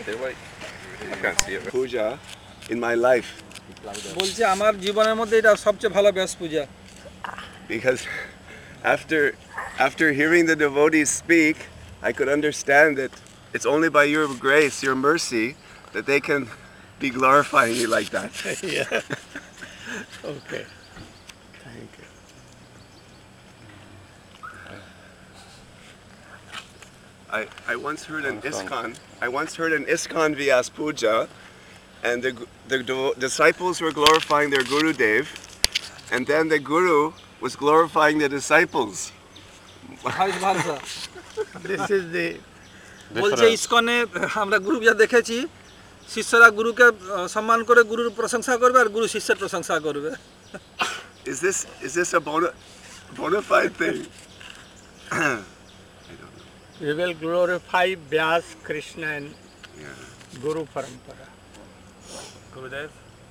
They're like, I can't see it. Puja in my life. বলছে আমার জীবনের মধ্যে এটা সবচেয়ে ভালো Vyasa Puja Because after hearing the devotees speak, I could understand that it's only by your grace, your mercy, that they can be glorifying you like that. Yeah. Okay. Thank you. I once heard an ISKCON Vyas Puja, and the disciples were glorifying their Guru Dev, and then the Guru was glorifying the disciples. Vice versa This is the বলছে ইসকনে আমরা group যা দেখেছি শিষ্যরা গুরুকে সম্মান করে গুরুর প্রশংসা করবে আর গুরু শিষ্যের প্রশংসা করবে Is this a bona fide thing? we will glorify Vyas, Krishna and Guru Parampara. Gurudev,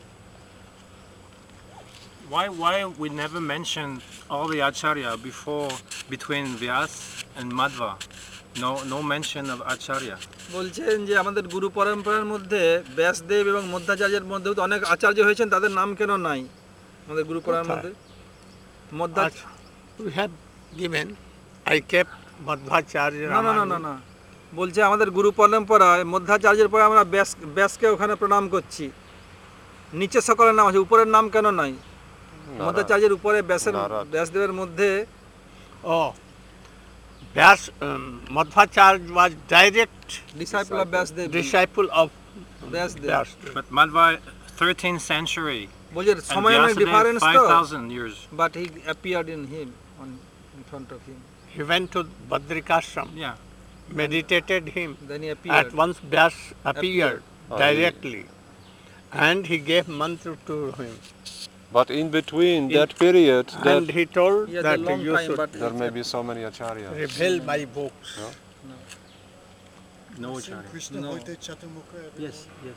why we never mentioned all the acharya between Vyas and Madhva? No mention of acharya. বলছেন যে আমাদের গুরু পরম্পরার মধ্যে ব্যাসদেব এবং মধ্যাচার্যের মধ্যে তো অনেক আচার্য হয়েছেন তাদের নাম কেন নাই আমাদের গুরু পরম্পরার মধ্যে Madhvacharya We have given. I kept Madhvacharya. না বলছে আমাদের গুরু পরম্পরায় মধ্যাচার্যের পরে আমরা ব্যাসকে ওখানে প্রণাম করছি নিচে সকলের নাম আছে উপরের নাম কেন নাই মধ্যাচার্যের উপরে ব্যাসদেবের মধ্যে Oh, Vyas, Madhvacharya was direct disciple of Vyasdev. disciple of Vyasdev. Vyasdev. But Madhva, 13th century, বলছে and সময়ের ডিফারেন্স তো 5,000 years. but he appeared in him in front of him He went to Badrikashram, Yeah. meditated him. then he appeared At once Vyas appeared directly, and he gave mantra to him. But in between that period, And he told he had that a long you time should but there may be so many acharyas. reveal my books. No acharya. Krishna No. hoite Chaturmukha. yes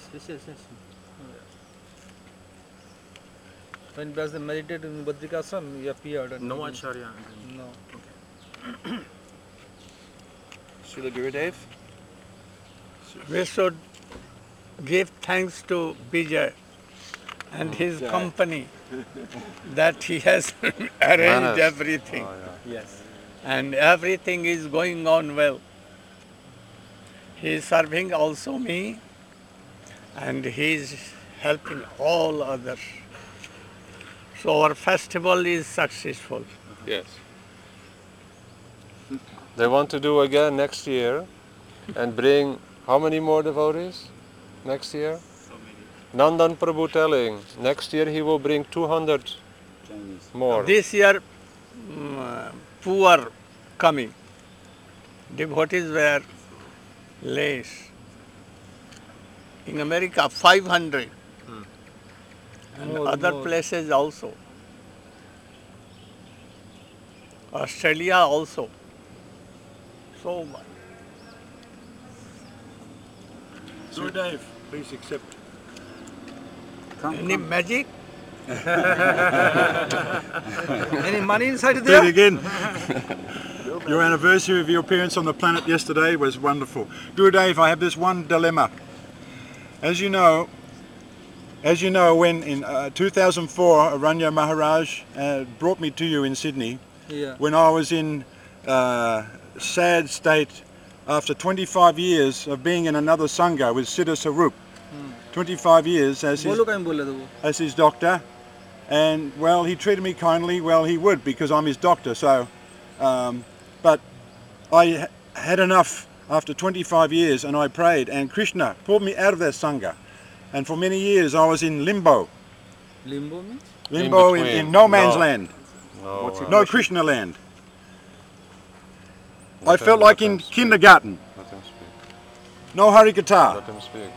when Vyasdev meditated in Badrikashram he appeared and No acharya. no Srila Gurudev? We should give thanks to Vijay and his company that he has arranged Managed. everything. Oh, yeah. yes And everything is going on well. He is serving also me, and he is helping all others. So our festival is successful. Yes. They want to do again next year and bring how many more devotees next year? Nandan Prabhu telling next year he will bring 200 more. This year, poor coming. Devotees were less. In America, 500. And other places also. Australia also. So much. Gurudev, please accept. Any magic? any money inside Do it there again. Your anniversary of your appearance on the planet yesterday was wonderful. Gurudev, I have this one dilemma. As you know, when in 2004 Aranya Maharaj brought me to you in Sydney, yeah when I was in sad state after 25 years of being in another sangha with Siddha Sarup, 25 years বলুক আমি বলে দেবো as his doctor, and well, he treated me kindly. Well, he would, because I'm his doctor. So, but I had enough after 25 years, and I prayed, and Krishna pulled me out of that sangha, and for many years I was in limbo. limbo means Limbo in between. no man's No. land, No, no Krishna land. I Let felt him- like let in him speak. kindergarten. Let him speak. No Harikatha. Let him speak.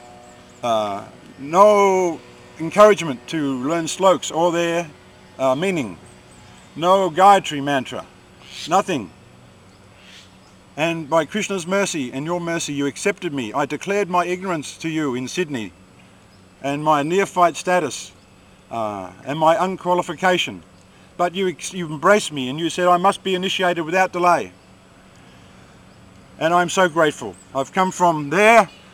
No encouragement to learn sloks or their meaning. No Gayatri mantra. Nothing. And by Krishna's mercy and your mercy, you accepted me. I declared my ignorance to you in Sydney, and my neophyte status, and my unqualification. But you embraced me, and you said I must be initiated without delay. And I'm so grateful. I've come from there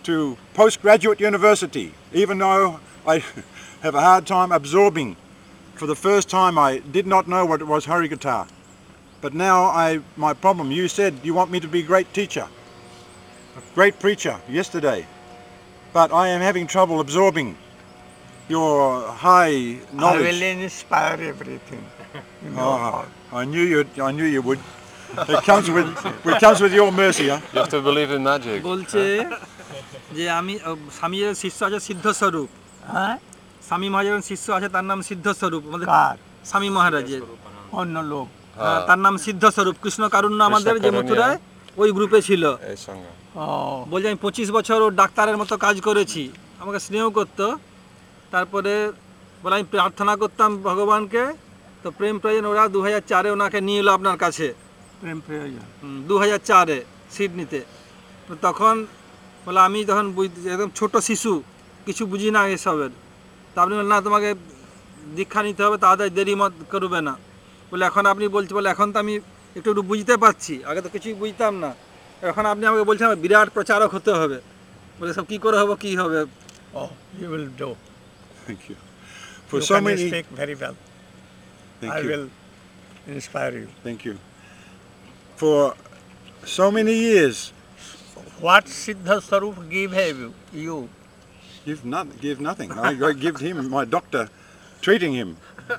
to postgraduate university, even though I have a hard time absorbing. For the first time I did not know what it was Harikatha. But now my problem, you said you want me to be a great teacher, a great preacher yesterday, but I am having trouble absorbing your high I knowledge. will inspire everything. You know, I knew you would. It comes with your mercy, huh? You have to believe in magic. বলছে যে আমি স্বামীর শিষ্য আছে সিদ্ধস্বরূপ, হ্যাঁ? স্বামী মহারাজের শিষ্য আছে তার নাম সিদ্ধস্বরূপ, আমাদের কার? স্বামী মহারাজের অন্য লোক। তার নাম সিদ্ধস্বরূপ। কৃষ্ণ কারুণ্য আমাদের যে মথুরায় ওই গ্রুপে ছিল। এই সঙ্গে। বলছে আমি 25 বছর ও ডাক্তারের মতো কাজ করেছি, আমাকে স্নেহ করতো। তারপরে বলে আমি প্রার্থনা করতাম ভগবানকে, তো প্রেম প্রয়োজন ওরা 2004-এ ওনাকে নিয়ে এলো আপনার কাছে, প্রেম প্রয়োজন। 2004-এ সিডনিতে। তো তখন বলে আমি তখন একদম ছোট শিশু, কিছু বুঝি না এসবের। তা আপনি বলেন না তোমাকে দীক্ষা নিতে হবে, তাড়াতাড়ি দেরি মত করবে না। বলে এখন আপনি বলছি, বলে এখন তো আমি একটু একটু বুঝতে পারছি, আগে তো কিছুই বুঝতাম না। এখন আপনি আমাকে বলছেন আমার বিরাট প্রচারক হতে হবে। বলে সব কী করে হবে, কী হবে? Oh, you will do. Thank you. You For so can many. speak very well. Thank I you. will inspire you. Thank you. For so many years, What Siddha Sarup give you? give nothing. I give him my doctor, treating him.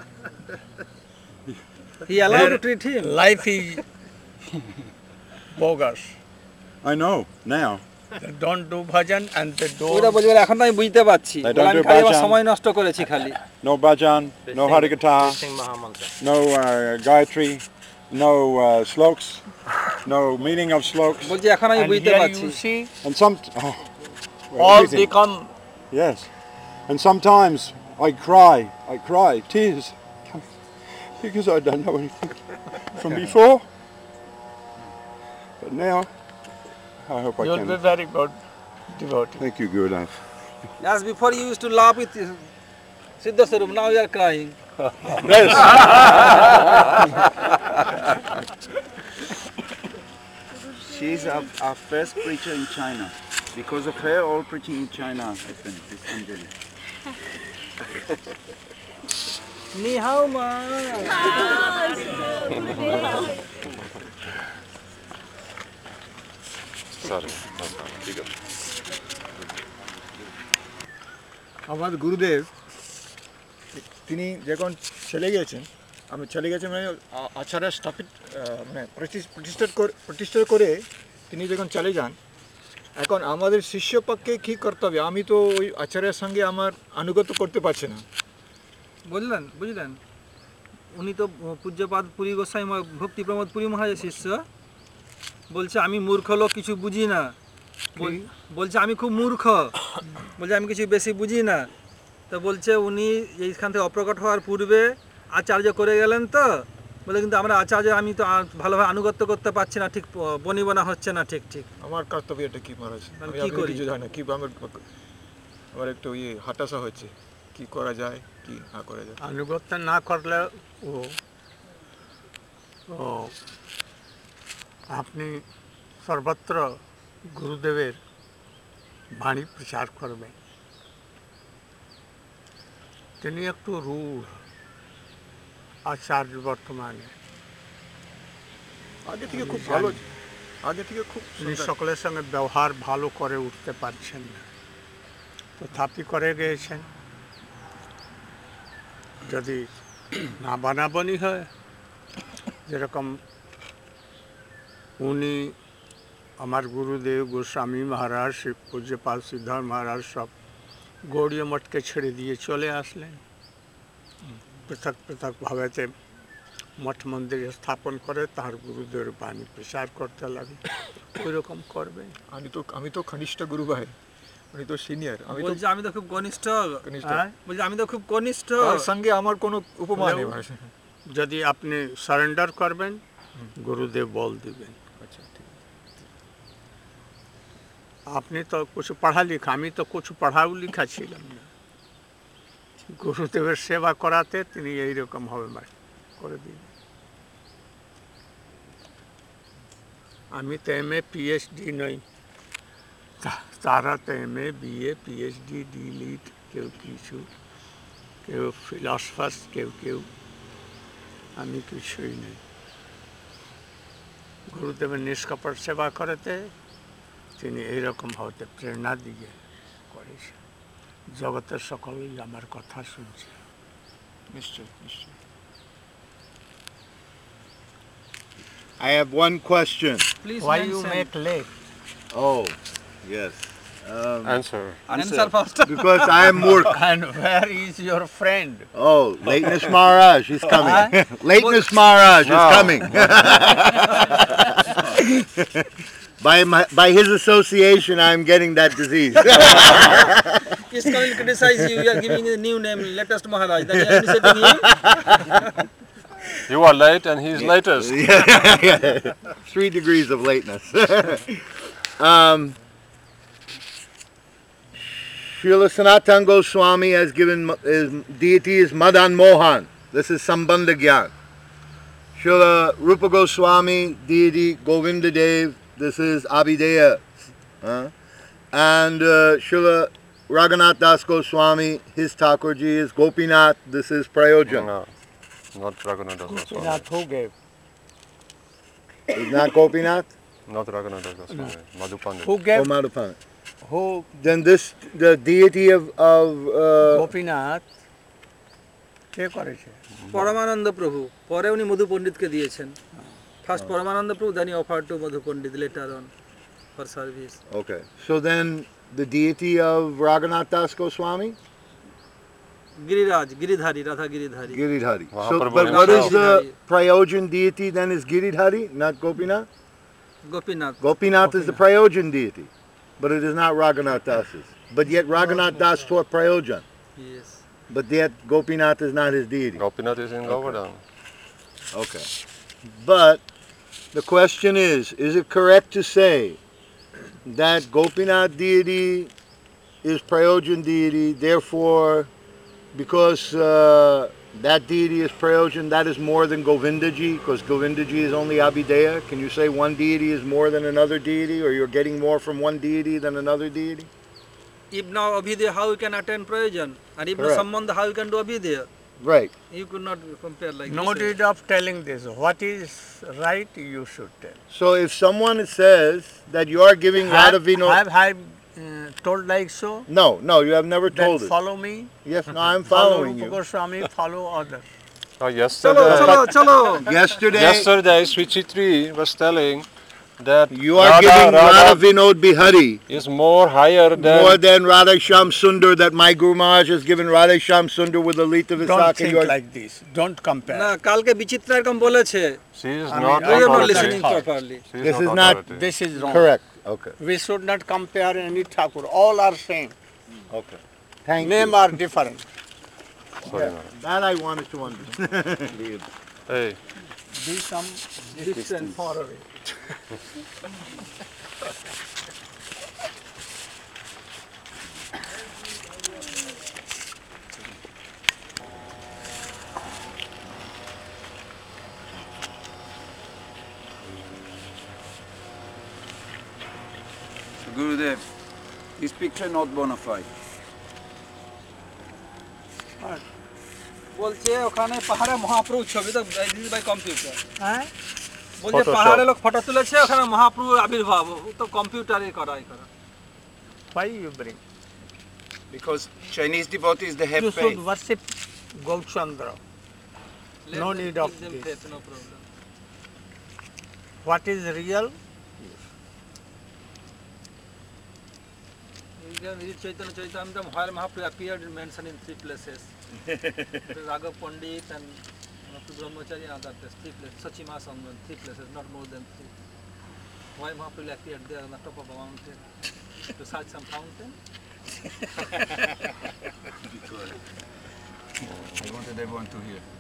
He allowed to treat him. Life is bogus. I know now. They don't do bhajan and they ওরা don't. বলছে এখন তো আমি বুঝতে পারছি, I don't বলে আমি do খালি আমার bhajan. সময় নষ্ট করেছি খালি। No bhajan, no harikatha, Sing Mahamantra. no gayatri, no sloks, no meaning of sloks, বলছে এখন আমি And বুঝতে here পারছি। you see, and some. all everything. become Yes, and sometimes I cry, tears, because I don't know anything from before. But now, I hope I you'll be can. very good devotee. Thank you, Gurudev. As before you used to laugh with Siddha Sarup, now you are crying. Yes. She's our first preacher in China. Because of her, all preaching in China happened. This Anjali. Ni hao ma. Sorry. ঠিক আছে। আমার গুরুদেব তিনি যখন চলে গেছেন, মানে আচার্য স্থাপিত মানে প্রতিষ্ঠা করে তিনি যখন চলে যান, এখন আমাদের শিষ্য পক্ষে কী করতে হবে? আমি তো ওই আচার্যের সঙ্গে আমার আনুগত্য করতে পারছি না। বুঝলেন উনি তো পূজ্যপাদ পুরী গোস্বামী ভক্তি প্রমোদ পুরী মহারাজের শিষ্য। বলছে আমি মূর্খ লোক, কিছু বুঝি না। বলছে আমি খুব মূর্খ, বলছে আমি কিছু বেশি বুঝি না। তো বলছে উনি এইখান থেকে অপ্রকট হওয়ার পূর্বে আচার্য করে গেলেন, তো বলে কিন্তু আমরা আচার্য আমি তো ভালোভাবে আনুগত্য করতে পারছি না, ঠিক বনিবনা হচ্ছে না ঠিক। আমার কর্তব্যটা কি মহারাজ? আমি আমি কি করি? কিছু জানি না, কি আমার একটু হতাশা হচ্ছে, কি করা যায় কি না করা যায়। আনুগত্য না করলে আপনি সর্বত্র গুরুদেবের বাণী প্রচার করবেন। তিনি একটু রূঢ় আচার্য বর্তমানে, আগে থেকে খুব ভালো, আগে থেকে খুব তিনি সকলের সঙ্গে ব্যবহার ভালো করে উঠতে পারছেন না, তথাপি করে গিয়েছেন। যদি না বানাবানি হয়, যেরকম উনি আমার গুরুদেব গোস্বামী মহারাজ, শিব পূজ্যপাল সিদ্ধার্থ মহারাজ সব গৌড়ীয় মঠকে ছেড়ে দিয়ে চলে আসলেন, পৃথক পৃথক ভাবেতে মঠ মন্দির স্থাপন করে তার গুরুদেবের বাণী প্রচার করতে লাগে। ওই রকম করবে। আমি তো কনিষ্ঠ গুরু ভাই, উনি তো সিনিয়র, আমি তো বলছে আমি তো খুব কনিষ্ঠ। হ্যাঁ? বলছে আমি তো খুব কনিষ্ঠ। তার সঙ্গে আমার কোনো উপমা নেই মহারাজ। যদি আপনি সারেন্ডার করবেন, গুরুদেব বল দিবেন। আচ্ছা, ঠিক আছে। আপনি তো কিছু পড়া লিখা, আমি তো কিছু পড়াও লিখা ছিলাম না। গুরুদেবের সেবা করাতে তিনি এইরকম হবে করে দিন। আমি তো MA PhD নই, তারা তো MA, BA, PhD, D.Litt, কেউ কিছু, কেউ ফিলসফার্স, কেউ আমি কিছুই নেই। গুরুদেবের নিষ্কপট সেবা করেতে তিনি এইরকম হতে প্রেরণা দিয়ে করেছেন। জগতের সকলেই আমার কথা শুনছে। নিশ্চয় নিশ্চয়। I have one question. Please Why you mention. make late? Oh, yes. Answer. Answer first. Because I am Murk. And where is your friend? Oh, Lateness Maharaj is coming. Lateness Maharaj is No. coming. By his association, I am getting that disease. He's coming to criticize you. You are giving a new name, latest Maharaj. Then you are criticizing him. You are late and he's latest. 3 degrees of lateness. Srila Sanatana Goswami has given his deity is Madan Mohan. This is Sambandha Gyan. Srila Rupa Goswami, deity Govinda Dev. This is Abhideya. And Srila Raghunath Das Goswami, his Thakurji is Gopinath. This is Prayojan. No, not Raghunath Das Goswami. Not who gave? Is not Gopinath? Not Raghunath Das Goswami. Madhu Pandit. Who Or gave? Madhupana? Who? Then this, the deity of Gopinath কে করেছে? পরমানন্দ প্রভু পরে উনি মধু পণ্ডিতকে দিয়েছেন। First পরমানন্দ প্রভু, then he offered to Madhu Pandit later on for service. okay. So then the deity of Raghunath Das Goswami? Giriraj, Giridhari, Radha Giridhari. Giridhari. So, Mahaprabhu but what is himself. the Prayojan deity then is Giridhari, not Gopinath? Gopinath. Gopinath is the Prayojan deity, but it is not Raghunath Das's. But yet Raghunath Das taught Prayojan, Yes. but yet Gopinath is not his deity. Gopinath is in Govardhan. Okay. But the question is it correct to say that Gopinath deity is Prayojan deity, therefore because that deity is Prayojan, that is more than Govindaji, because Govindaji is only Abhideya? Can you say one deity is more than another deity, or you're getting more from one deity than another deity? If now Abhideya, how you can attain Prayojan? And if Correct. not Sambandha, how you can do Abhideya? Right. You could not compare like No this. need of telling this. What is right, you should tell. So if someone says that you are giving Radhavino... Have I told like so? No, you have never Then told it. follow me. Yes, no, I'm Follow following Rupa you. Goswami, follow others. Oh, Chalo, yesterday, chalo, chalo. Yesterday, Sri Chitri was telling that you are giving Radha Vinod Bihari is more higher than more than Radha Shyam Sundar, that my Guru Maharaj has given Radha Shyam Sundar with the Lita Don't Visakha. think You are- like this. Don't compare. না কালকে বিচিত্রা এরকম বলেছে। she is I not mean, We are not authority. listening properly. She This is not- authority. This is wrong. Correct. Okay. We should not compare any Thakur. All are same. Okay. Thank Name you. are different. Sorry, Maharaj. That I wanted to understand. Hey, Be some distance far away. Gurudev, this picture not bona fide. বলছে ওখানে পাহাড়ে মহাপ্রভু ছবি তো by computer. হ্যাঁ? বলছে Photoshop. পাহাড়ে লোক photo তুলেছে, ওখানে মহাপ্রভুর আবির্ভাব, ও তো কম্পিউটারে করা। Why you bring? Because Chinese devotees, they have You faith. should worship Gaurchandra. No need of them this. faith, no problem. What is real? Chaitanya Charitamrita, while Mahaprabhu appeared and mentioned in 3 places. Raghav Pandit and Mahaprabhu Brahmachari and other places, 3 places. Sachima Sangam, 3 places, not more than 3. Why Mahaprabhu appeared there on the top of a mountain to search some fountain? I wanted everyone to hear.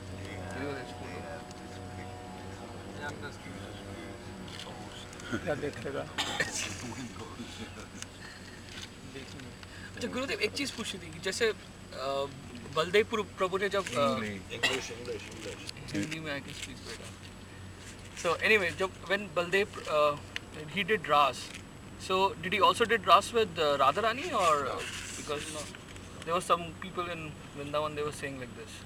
I understood. क्या देखेगा? अच्छा गुरुदेव एक चीज़ पूछनी थी कि जैसे बलदेव प्रभु ने जब हिंदी में I can speak better so anyway जब when Baldev he did ras So did he also did Ras with Radharani or because there were some people in Vrindavan they were saying like this.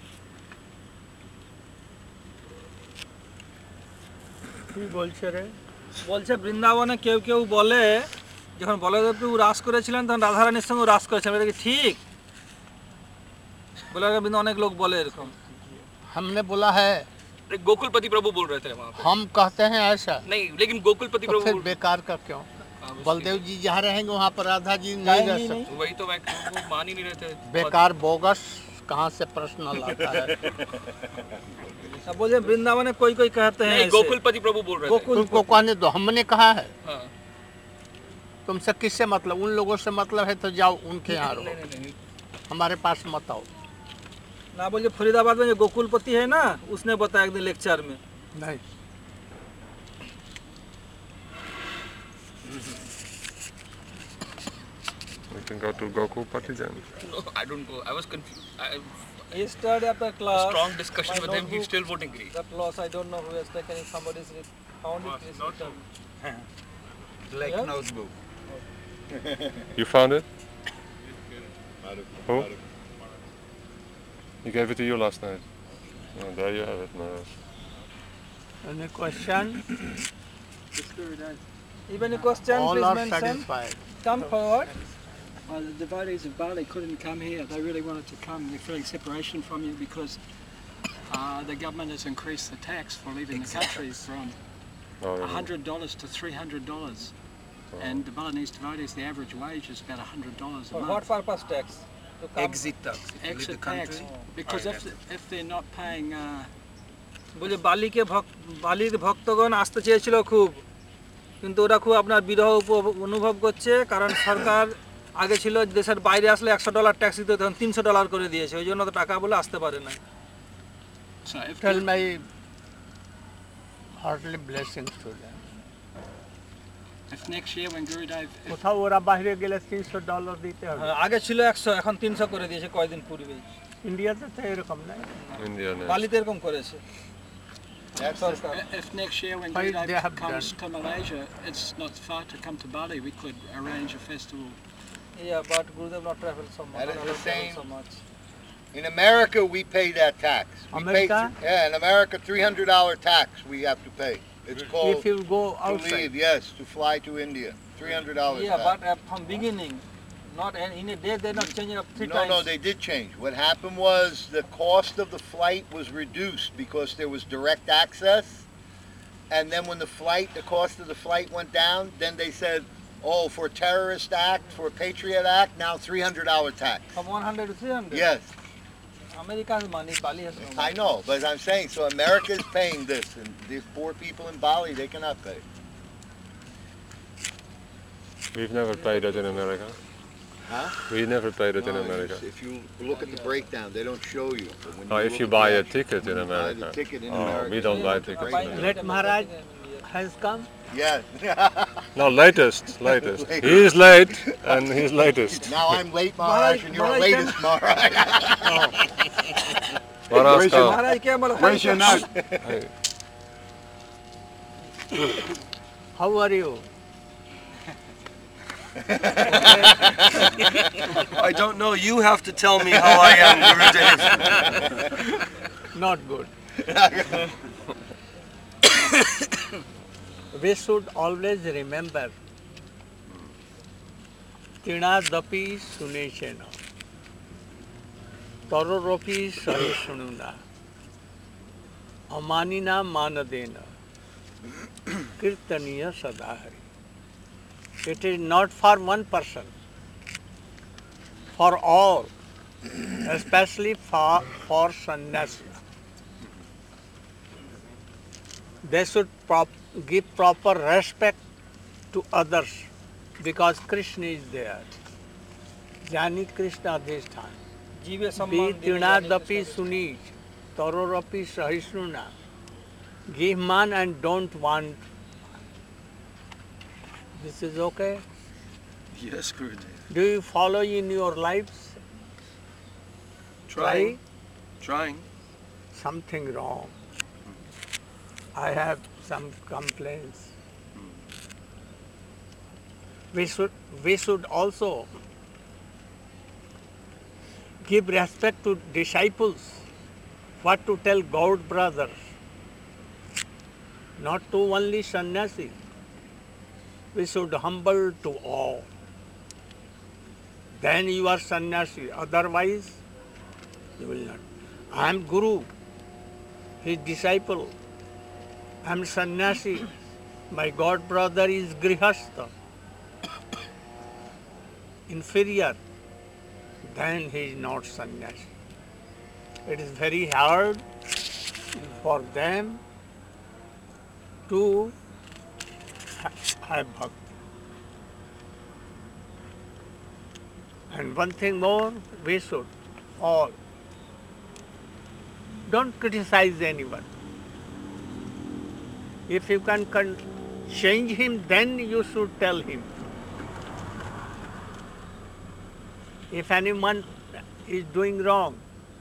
বলছে বৃন্দাবনে কেউ কেউ বলে যখন বলদেব প্রভু রাস করেছিলেন তখন রাধারানীর সঙ্গে রাস করেছিলেন, এটা কি ঠিক? বলে অনেক লোক বলে এরকম। हमने बोला है, गोकुलपति प्रभु बोल रहे थे वहाँ पे। हम कहते हैं ऐसा नहीं, लेकिन गोकुलपति तो प्रभु फिर बेकार का क्यों? बलदेव जी जहाँ रहेंगे वहाँ पर राधा जी नहीं रह सकते। वही तो मैं वो मान ही नहीं रहे थे। बेकार बोगस कहाँ से प्रश्न लाता है? अब बोले वृंदावन में कोई कोई कहते हैं नहीं, गोकुलपति प्रभु बोल रहे थे। तुमको कहने दो, हमने कहा है। हाँ। तुमसे किससे मतलब? उन लोगों से मतलब है तो जाओ उनके यहाँ रहो, हमारे पास मत आओ। ना बोलिए फरीदाबाद में जो गोकुलपति है ना, उसने बताया एक दिन लेक्चर में। नहीं, We can go to Gokulpati then. No, I don't go. I was confused. He started after class. Strong discussion my with him. He's notebook, still voting green. That loss, I don't know who has taken it. Somebody's found it. It's written. Black Yeah? notebook. You found it? Who? He gave it to you last night. Oh, there you have it, Maharaj. any question? Even a question, All please are mention. satisfied. Come forward. The devotees of Bali couldn't come here. They really wanted to come. We're feeling separation from you because the government has increased the tax for leaving the country from $100 to $300. And the Balinese devotees, the average wage is about $100 a For month. what purpose tax? To come. Exit tax. Exit tax. Because if they're not paying... বলে বালির ভক্তগণ আসতে চেয়েছিল খুব, কিন্তু ওরা খুব আপনার বিরহ অনুভব করছে, কারণ সরকার আগে ছিল দেশের বাইরে আসলে $100 ট্যাক্স দিতে, তখন $300 করে দিয়েছে, ওই জন্য তো টাকা বলে আসতে পারে না। So if Tell my heartily blessings to them. If next year when Gurudev... কোথাও ওরা বাইরে গেলে $300 দিতে হবে। আগে ছিল 100, এখন 300 করে দিয়েছে কয়েকদিন পূর্বেই। ইন্ডিয়াতে তো এরকম নাই। India. বালিতে এরকম করেছে। If next year when They Gurudev have comes done. to Malaysia, it's not far to come to Bali, we could arrange a festival. Yeah, but Gurudev not travel so much. That is not the travel same. so much. In America, we pay that tax. We America? Pay, yeah, in America, $300 tax we have to pay. It's called If you go to outside. leave, yes, to fly to India. $300 Yeah, tax. but from beginning, not in a day they're not changing up 3 times. No, they did change. What happened was the cost of the flight was reduced because there was direct access. And then when the cost of the flight went down, then they said, oh, for terrorist act, for Patriot Act, now $300 tax. From 100 to 300? Yes, America's money, Bali has no money. I know, but I'm saying, so America is paying this, and these poor people in Bali, they cannot pay. We've never paid it in America. Huh? We never paid it in No, America. If you look at the breakdown, they don't show you. But when Oh, if look you at buy a the- ticket in when you buy America. the ticket in Oh, America, we don't buy the tickets. breakdown. Let Maharaj has come. Yes. No, latest. He is late, and he's latest. Now I'm late, Maharaj, and you're latest, Maharaj. Maharaj, come. Maharaj क्या बोला? Where's your note? Hey. How are you? I don't know. You have to tell me how I am, Gurudev. Not good. We should always remember Tinadapi Suneshena Taroropi Sahishanuna Amanina Manadena Kirtaniya Sadahari. It is not for one person, for all, especially for sannyasi. They should give proper respect to others because Krishna is there. Jani Krishna Adhisthana. जीवे Be सम्मान देने Tinadapi Sunij, Tarorapi Sahisnuna. Give man and don't want. This is okay? Yes, Gurudev. Do you follow in your lives? Trying. Trying. Something wrong. I have some complaints. we should also give respect to disciples, what to tell God brothers, not to only sannyasi. We should humble to all. Then you are sannyasi, otherwise you will not. I am Guru, his disciple. I am sannyasi. My god brother is grihastha, inferior. Then he is not sannyasi. It is very hard for them to have bhakti. And one thing more, we should all don't criticize anyone. If you can change him, then you should tell him. If anyone is doing wrong,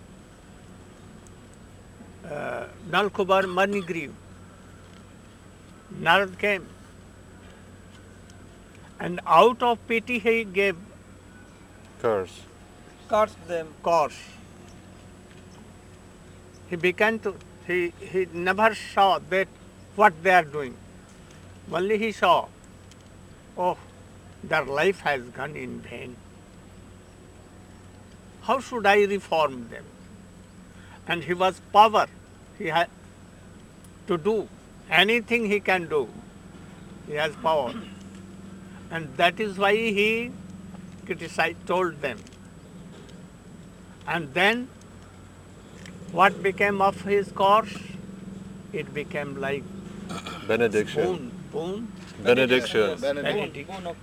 Nalkubar Manigriv, Narad came, and out of pity he gave Curse. Cursed them. Curse. He began to, he never saw that what they are doing. Only he saw, oh, their life has gone in vain. How should I reform them? And he was power. He had to do anything he can do. He has power. And that is why he criticized, told them. And then what became of his course? It became like Benediction. boon. Benediction. Benediction.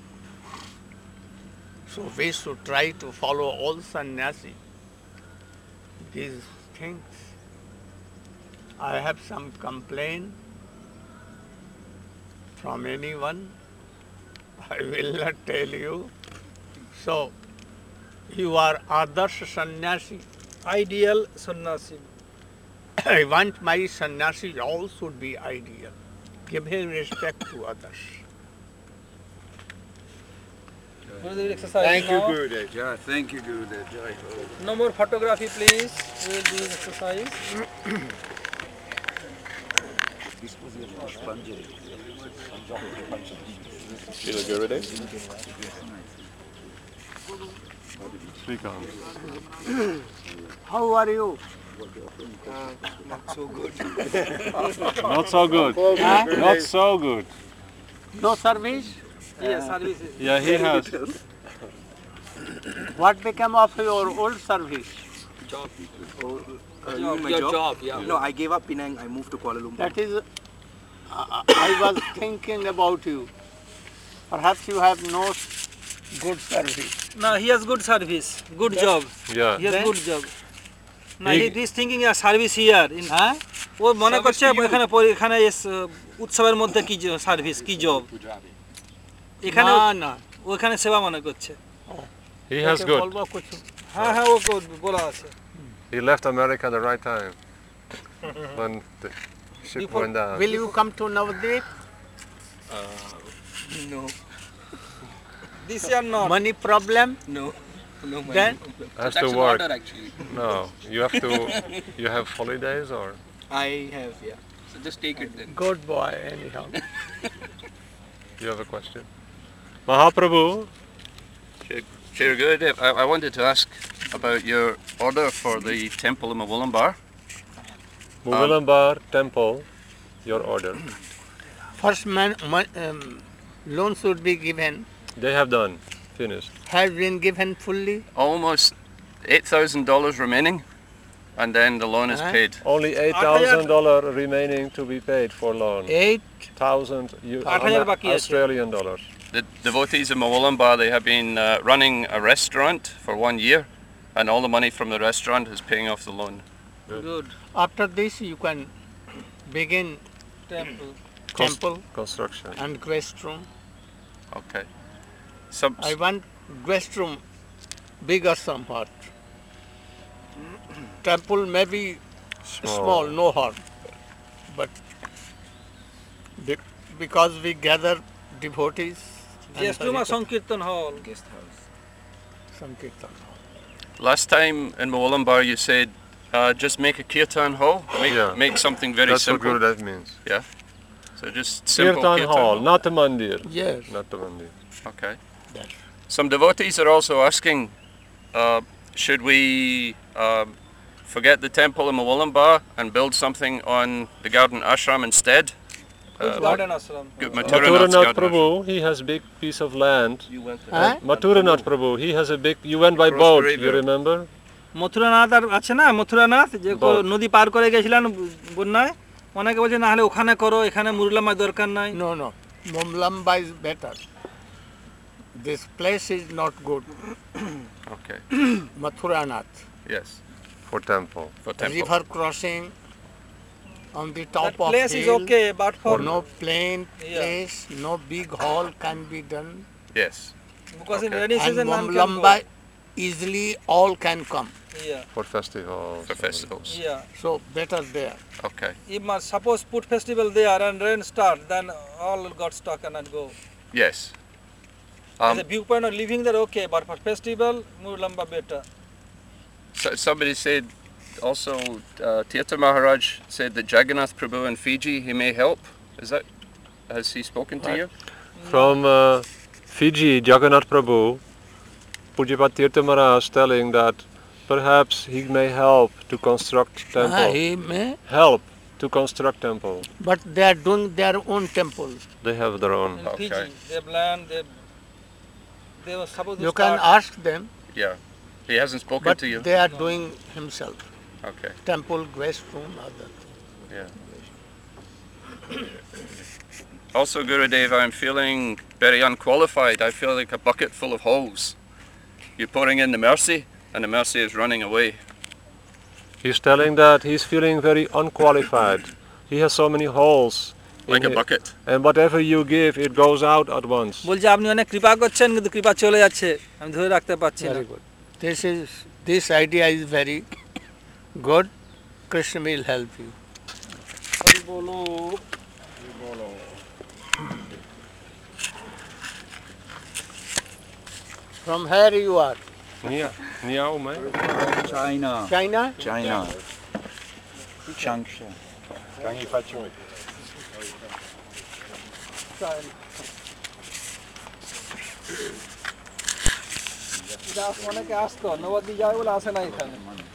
So we should try to follow all sannyasi. These things. I have some complaint from anyone. I will not tell you. So, you are Adarsh sannyasi. Ideal sannyasi. I want my sannyasi all should be ideal. Give him respect to others. Gurudev exercise Thank you, now. Gurudev. Jai. Thank you, Gurudev. Jai. No more photography, please. We will do this exercise. Srila Gurudev. Speak on. How are you? Not so good. Not so good. Huh? Not so good. No service? Yes, service. Yeah, he has. What became of your old service? Job. Your job, yeah. No, I gave up Penang. I moved to Kuala Lumpur. That is, I was thinking about you. Perhaps you have no good service. No, he has good service, good job. Yeah. He has Then- good job. No, he is thinking a service here. In, ও মনে করছে এখানে এখানে উৎসবের মধ্যে কি service কি job এখানে না ওখানে সেবা মনে করছে He has good. হ্যাঁ হ্যাঁ ও বলা আছে He left America at the right time. When the ship went down. Will you come to Navadvip? No. This year not. Money problem? No. No money. Then? Has That's to an work. order, actually. No, you have to. You have holidays or? I have, yeah. So just take it then. Good boy, anyhow. You have a question? Mahaprabhu. Shri Gurudev, I wanted to ask about your order for the temple in Mawulambar. Mawulambar temple, your order. First loan should be given. They have done, finished. Has been given fully. Almost $8,000 remaining, and then the loan is paid. Only $8,000 remaining to be paid for loan. 8,000 Australian dollars. The devotees in Mawulambar, they have been running a restaurant for 1 year, and all the money from the restaurant is paying off the loan. Good. After this, you can begin temple construction and guest room. Okay. I want guest room bigger somewhat. Temple may be small, no harm, but because we gather devotees, Guest room or Sankirtan hall? Guest house. Sankirtan hall. Last time in Mowalambar you said just make a kirtan hall, make something very That's simple. what Gurudev means. Yeah. So just simple Kirtan hall, not a mandir. Yes. Not a mandir. Okay. Some devotees are also asking, should we forget the temple in Mowalambar and build something on the garden ashram instead? Garden ashram. Mathuranath Prabhu, he has big piece of land. Mathuranath Prabhu, he has a big, you went by boat, you remember? Mathuranath আর আছে না মথুরানাথ যে নদী পার করে গেছিলেন বন্যায় অনেকে বলছে না হলে ওখানে করো এখানে মুরলামা দরকার নাই No, no. Mowalambar is better. This place is not good. Okay. Mathuranath. Yes. For temple. For temple. River crossing on the top That of place is hill. okay, but for no plain place, no big hall can be done. Yes. Because in rainy And season none can Mowalambar easily all can come. Yeah. For festivals. For festivals. Yeah. So better there. Okay. If suppose put festival there and rain start, then all got stuck and go. Yes. As a viewpoint of living there, okay, but for festival, Murlamba better. So somebody said also, Tirtha Maharaj said that Jagannath Prabhu in Fiji, he may help. Is that, has he spoken to you? From Fiji, Jagannath Prabhu, Pujapat Tirtha Maharaj telling that perhaps he may help to construct temple. He may help to construct temple. But they are doing their own temple. They have their own. In Fiji, they have land, they were supposed to You start. can ask them. Yeah. He hasn't spoken But to you? they are doing himself. Okay. Temple, guest room, other. Yeah. Also, Gurudev, I'm feeling very unqualified. I feel like a bucket full of holes. You're pouring in the mercy, and the mercy is running away. He's telling that he's feeling very unqualified. He has so many holes. Like a bucket. And whatever you give, it goes out at once. বলছে আপনি অনেক কৃপা করছেন কিন্তু কৃপা চলে যাচ্ছে আমি ধরে রাখতে পারছি না Very good. This idea is very good. Krishna will help you. From where you are? Niao, mai? China. China? China. Changsha. Gangi Pachui. অনেকে আসতো নবদ্বীপ যায় বলে আসে না এখানে